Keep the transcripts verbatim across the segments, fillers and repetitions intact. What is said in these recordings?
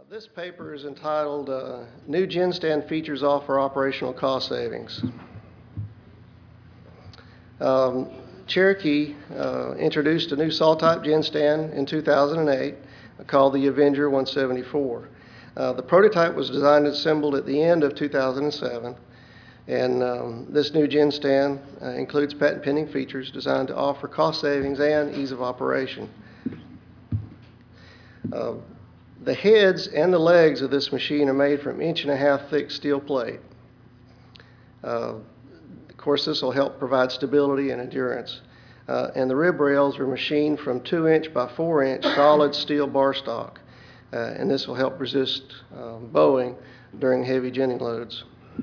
This paper is entitled uh, New Gin Stand Features Offer Operational Cost Savings. Um, Cherokee uh, introduced a new saw-type gin stand in two thousand eight called the Avenger one seventy-four. Uh, the prototype was designed and assembled at the end of two thousand seven, and um, this new gin stand uh, includes patent-pending features designed to offer cost savings and ease of operation. Uh, The heads and the legs of this machine are made from inch and a half thick steel plate. Uh, of course, this will help provide stability and endurance. Uh, and the rib rails are machined from two inch by four inch solid steel bar stock. Uh, and this will help resist uh, bowing during heavy ginning loads.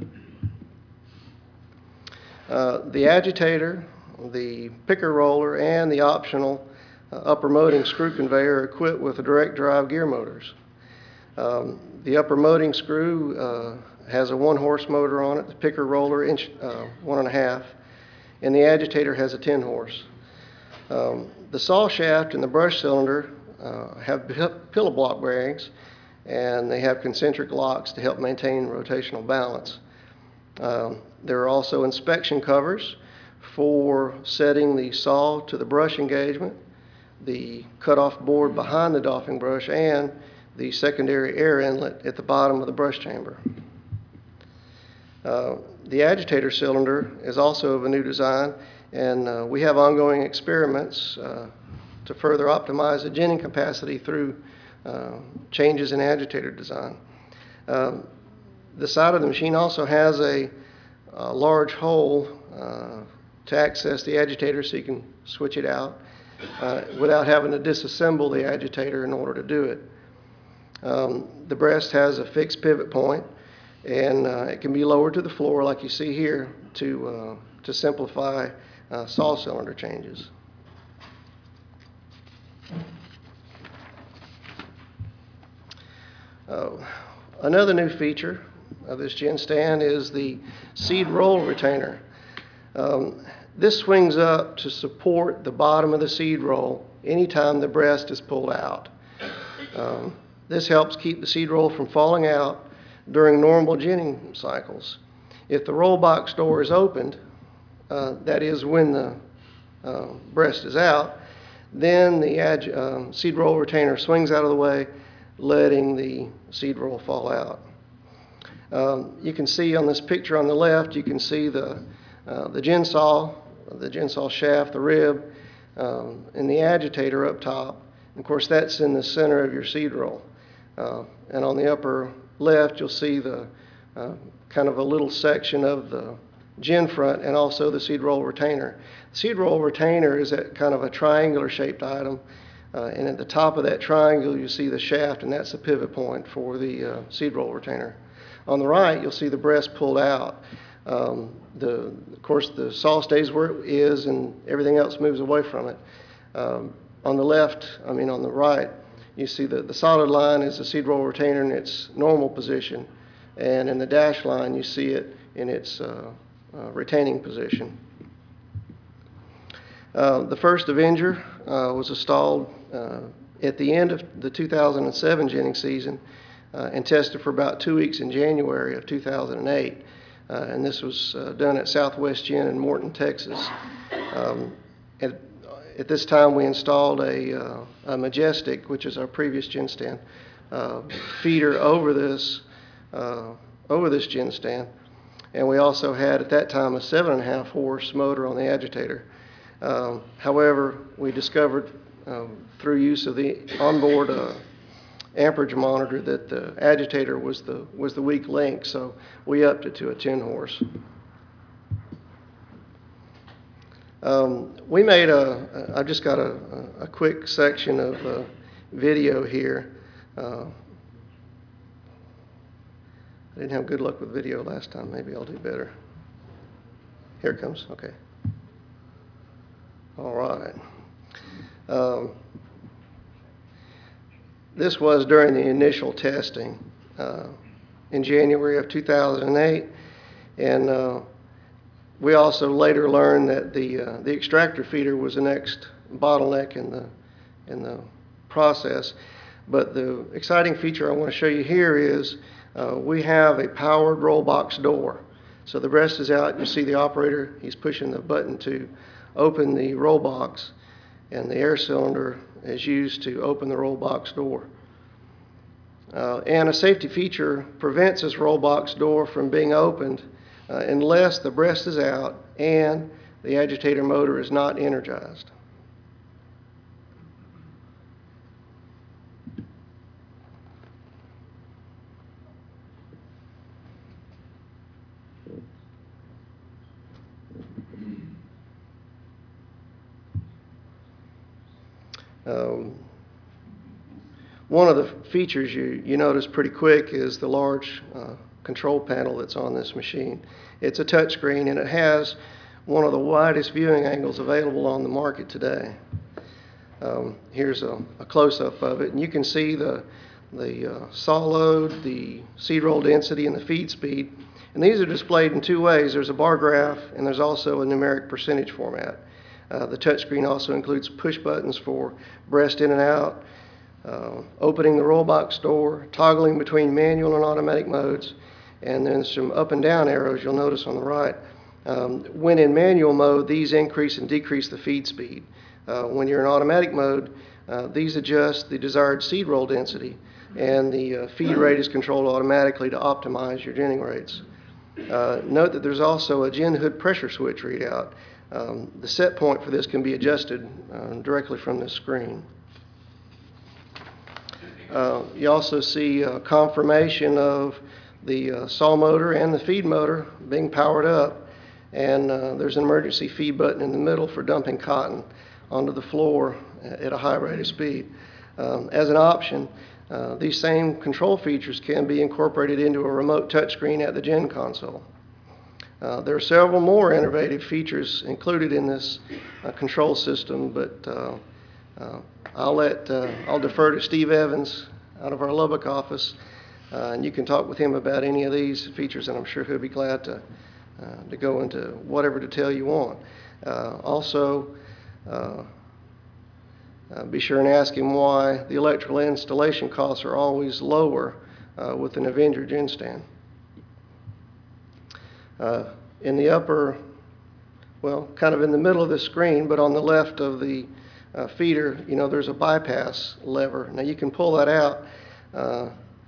Uh, the agitator, the picker roller, and the optional Uh, upper molding screw conveyor are equipped with a direct drive gear motors. Um, the upper molding screw uh, has a one horse motor on it, the picker roller inch, uh, one and a half, and the agitator has a ten horse. Um, the saw shaft and the brush cylinder uh, have pillow block bearings, and they have concentric locks to help maintain rotational balance. Um, there are also inspection covers for setting the saw to the brush engagement, the cutoff board behind the doffing brush, and the secondary air inlet at the bottom of the brush chamber. Uh, the agitator cylinder is also of a new design, and uh, we have ongoing experiments uh, to further optimize the ginning capacity through uh, changes in agitator design. Um, the side of the machine also has a, a large hole uh, to access the agitator, so you can switch it out Uh, without having to disassemble the agitator in order to do it. Um, the breast has a fixed pivot point, and uh, it can be lowered to the floor like you see here to, uh, to simplify uh, saw cylinder changes. Uh, another new feature of this gin stand is the seed roll retainer. Um, This swings up to support the bottom of the seed roll anytime the breast is pulled out. Um, this helps keep the seed roll from falling out during normal ginning cycles. If the roll box door is opened, uh, that is when the uh, breast is out, then the um, seed roll retainer swings out of the way, letting the seed roll fall out. Um, you can see on this picture on the left, you can see the, uh, the gin saw, the gin saw shaft, the rib, um, and the agitator up top. And of course, that's in the center of your seed roll. Uh, and on the upper left, you'll see the uh, kind of a little section of the gin front and also the seed roll retainer. The seed roll retainer is that kind of a triangular shaped item. Uh, and at the top of that triangle, you see the shaft, and that's the pivot point for the uh, seed roll retainer. On the right, you'll see the breast pulled out. Um, the, of course, the saw stays where it is, and everything else moves away from it. Um, on the left, I mean on the right, you see that the solid line is the seed roll retainer in its normal position, and in the dash line, you see it in its uh, uh, retaining position. Uh, the first Avenger uh, was installed uh, at the end of the two thousand seven ginning season uh, and tested for about two weeks in January of two thousand eight. Uh, and this was uh, done at Southwest Gin in Morton, Texas. Um, at, at this time, we installed a, uh, a Majestic, which is our previous gin stand, uh, feeder over this, uh, over this gin stand. And we also had, at that time, a seven and a half horse motor on the agitator. Um, however, we discovered um, through use of the onboard uh, amperage monitor that the agitator was the was the weak link, so we upped it to a ten horse. Um, we made a, a I've just got a, a quick section of uh, video here. Uh, I didn't have good luck with video last time. Maybe I'll do better. Here it comes. Okay. All right. Um, This was during the initial testing uh, in January of two thousand eight, and uh, we also later learned that the uh, the extractor feeder was the next bottleneck in the in the process. But the exciting feature I want to show you here is uh, we have a powered roll box door. So the breast is out. You see the operator, he's pushing the button to open the roll box, and the air cylinder is used to open the roll box door. Uh, and a safety feature prevents this roll box door from being opened uh, unless the breast is out and the agitator motor is not energized. Um, one of the features you, you notice pretty quick is the large uh, control panel that's on this machine. It's a touchscreen, and it has one of the widest viewing angles available on the market today. Um, here's a, a close-up of it, and you can see the, the uh, saw load, the seed roll density, and the feed speed. And these are displayed in two ways. There's a bar graph, and there's also a numeric percentage format. Uh, the touchscreen also includes push buttons for breast in and out, uh, opening the roll box door, toggling between manual and automatic modes, and then some up and down arrows you'll notice on the right. Um, when in manual mode, these increase and decrease the feed speed. Uh, when you're in automatic mode, uh, these adjust the desired seed roll density, and the uh, feed rate is controlled automatically to optimize your ginning rates. Uh, note that there's also a gin hood pressure switch readout. Um, the set point for this can be adjusted uh, directly from this screen. Uh, you also see uh, confirmation of the uh, saw motor and the feed motor being powered up, and uh, there's an emergency feed button in the middle for dumping cotton onto the floor at a high rate of speed. Um, as an option, uh, these same control features can be incorporated into a remote touchscreen at the gin console. Uh, there are several more innovative features included in this uh, control system, but uh, uh, I'll let uh, I'll defer to Steve Evans out of our Lubbock office, uh, and you can talk with him about any of these features, and I'm sure he'll be glad to uh, to go into whatever detail you want. Uh, also, uh, uh, be sure and ask him why the electrical installation costs are always lower uh, with an Avenger gin stand. Uh, in the upper, well, kind of in the middle of the screen, but on the left of the uh, feeder, you know, there's a bypass lever. Now you can pull that out uh, uh,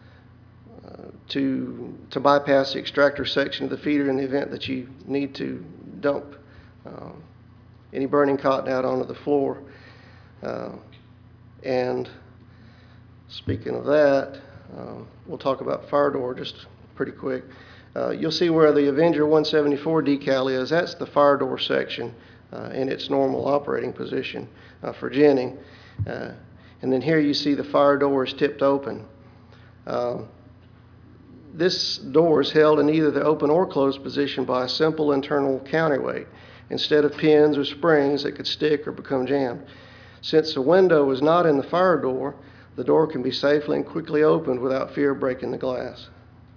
to, to bypass the extractor section of the feeder in the event that you need to dump uh, any burning cotton out onto the floor. Uh, and speaking of that, uh, we'll talk about fire door just pretty quick. Uh, you'll see where the Avenger one seventy-four decal is. That's the fire door section uh, in its normal operating position uh, for ginning. Uh, and then here you see the fire door is tipped open. Uh, this door is held in either the open or closed position by a simple internal counterweight instead of pins or springs that could stick or become jammed. Since the window is not in the fire door, the door can be safely and quickly opened without fear of breaking the glass.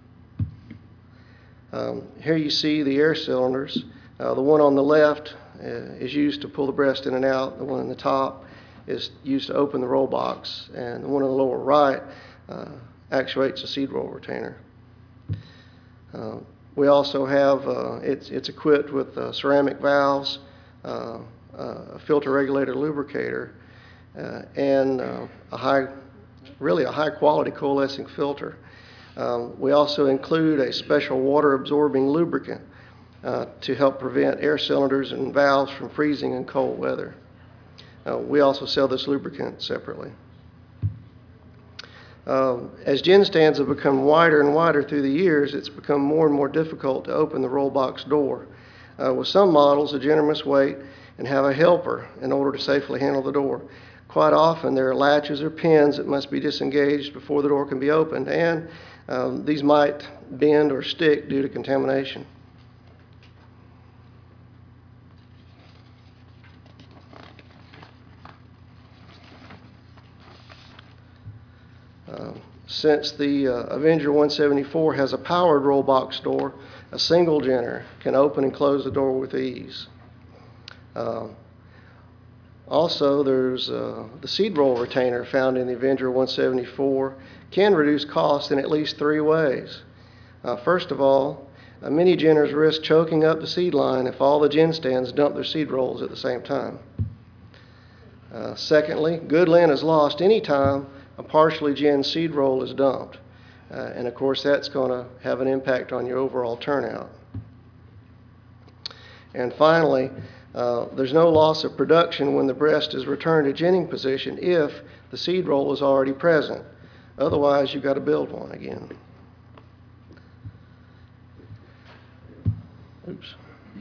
Um, here you see the air cylinders. Uh, the one on the left uh, is used to pull the breast in and out. The one on the top is used to open the roll box. And the one on the lower right uh, actuates the seed roll retainer. Uh, we also have, uh, it's, it's equipped with uh, ceramic valves, uh, uh, a filter regulator lubricator, uh, and uh, a high, really a high quality coalescing filter. Um, we also include a special water-absorbing lubricant uh, to help prevent air cylinders and valves from freezing in cold weather. Uh, we also sell this lubricant separately. Um, as gin stands have become wider and wider through the years, it's become more and more difficult to open the roll box door. Uh, with some models, a ginner must wait and have a helper in order to safely handle the door. Quite often, there are latches or pins that must be disengaged before the door can be opened, and Um, these might bend or stick due to contamination. Uh, since the uh, Avenger one seventy-four has a powered roll box door, a single ginner can open and close the door with ease. Uh, Also, there's uh, the seed roll retainer found in the Avenger one seventy-four can reduce cost in at least three ways. Uh, first of all, uh, many ginners risk choking up the seed line if all the gin stands dump their seed rolls at the same time. Uh, secondly, good lint is lost anytime a partially ginned seed roll is dumped. Uh, and of course, that's going to have an impact on your overall turnout. And finally, uh, there's no loss of production when the breast is returned to ginning position if the seed roll is already present. Otherwise, you've got to build one again. Oops.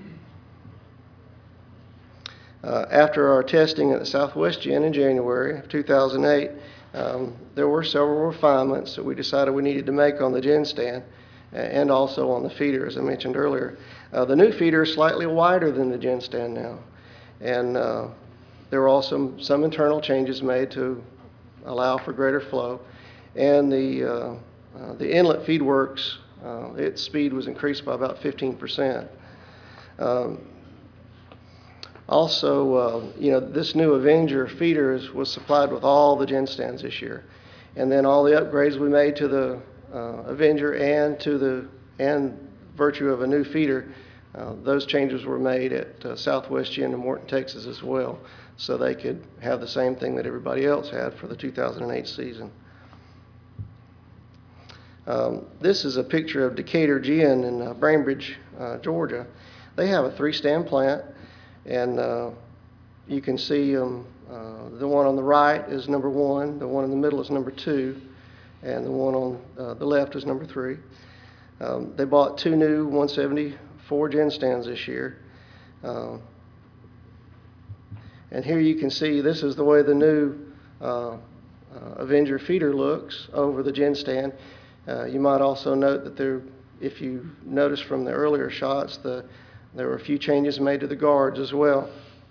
Uh, after our testing at the Southwest Gin in January of two thousand eight, um, there were several refinements that we decided we needed to make on the gin stand and also on the feeder, as I mentioned earlier. Uh, the new feeder is slightly wider than the gin stand now, and uh, there were also some internal changes made to allow for greater flow, and the, uh, uh, the inlet feed works, uh, its speed was increased by about fifteen percent. Um, Also, uh, you know, this new Avenger feeder is, was supplied with all the gin stands this year. And then all the upgrades we made to the uh, Avenger and to the, and virtue of a new feeder, uh, those changes were made at uh, Southwest Gin in Morton, Texas as well, so they could have the same thing that everybody else had for the two thousand eight season. Um, this is a picture of Decatur Gin in uh, Bainbridge, uh, Georgia. They have a three-stand plant. And uh, you can see um, uh, the one on the right is number one, the one in the middle is number two, and the one on uh, the left is number three. Um, they bought two new one seventy-four gin stands this year. Uh, and here you can see this is the way the new uh, uh, Avenger feeder looks over the gin stand. Uh, you might also note that there, if you notice from the earlier shots, the There were a few changes made to the guards as well.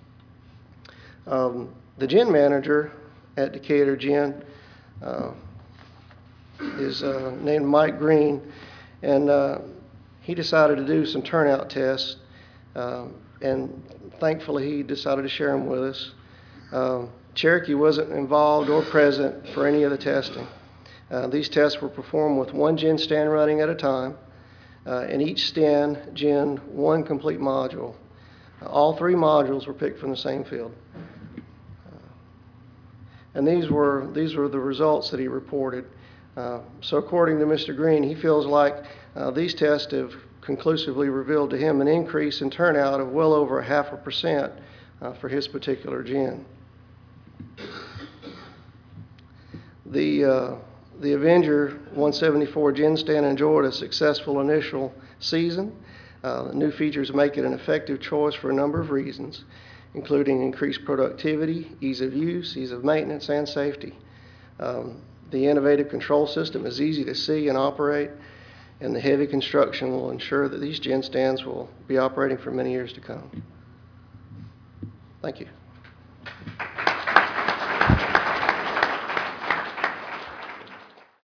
Um, the gin manager at Decatur Gin uh, is uh, named Mike Green, and uh, he decided to do some turnout tests, uh, and thankfully he decided to share them with us. Um, Cherokee wasn't involved or present for any of the testing. Uh, these tests were performed with one gin stand running at a time. Uh, and each stand ginned one complete module. Uh, all three modules were picked from the same field. Uh, and these were, these were the results that he reported. Uh, so according to Mister Green, he feels like uh, these tests have conclusively revealed to him an increase in turnout of well over a half a percent uh, for his particular gin. The uh, The Avenger one seventy-four gin stand enjoyed a successful initial season. Uh, the new features make it an effective choice for a number of reasons, including increased productivity, ease of use, ease of maintenance, and safety. Um, the innovative control system is easy to see and operate, and the heavy construction will ensure that these gin stands will be operating for many years to come. Thank you.